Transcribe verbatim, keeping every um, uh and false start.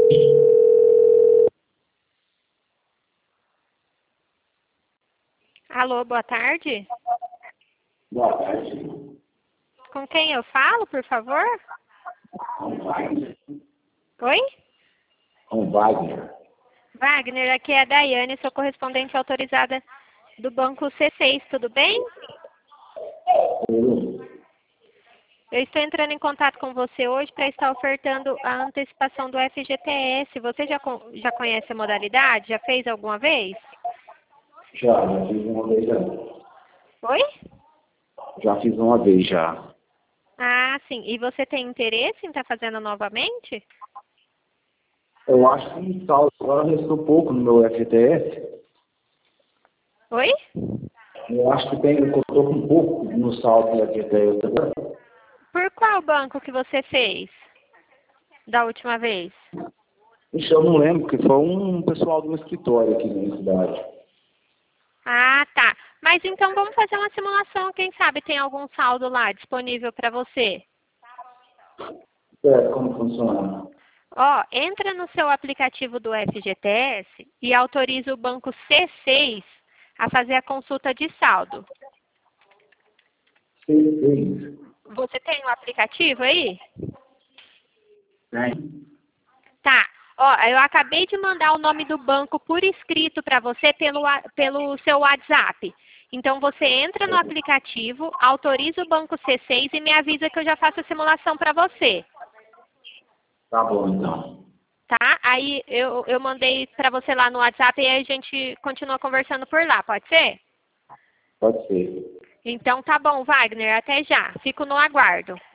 Alô, boa tarde. Boa tarde. Com quem eu falo, por favor? Com Wagner. Oi? Com Wagner. Wagner, aqui é a Daiane, sou correspondente autorizada do Banco C seis, tudo bem? Eu, Eu estou entrando em contato com você hoje para estar ofertando a antecipação do F G T S. Você já, con- já conhece a modalidade? Já fez alguma vez? já, já fiz uma vez já. Oi? Já fiz uma vez já. Ah, sim. E você tem interesse em estar fazendo novamente? Eu acho que o saldo agora restou pouco no meu F T S. Oi? Eu acho que tem, eu estou com pouco no saldo do F T S agora. Por qual banco que você fez da última vez? Ixi, eu não lembro, porque foi um pessoal do meu escritório aqui na minha cidade. Ah, tá. Mas então vamos fazer uma simulação, quem sabe tem algum saldo lá disponível para você. É, como funciona? Ó, entra no seu aplicativo do F G T S e autoriza o banco C seis a fazer a consulta de saldo. Seis, seis. Você tem o aplicativo aí? Tem. Tá. Ó, eu acabei de mandar o nome do banco por escrito para você pelo, wa- pelo seu WhatsApp. Então você entra no aplicativo, autoriza o banco C seis e me avisa que eu já faço a simulação para você. Tá bom, então. Tá? Aí eu, eu mandei para você lá no WhatsApp e aí a gente continua conversando por lá, pode ser? Pode ser. Então tá bom, Wagner, até já. Fico no aguardo.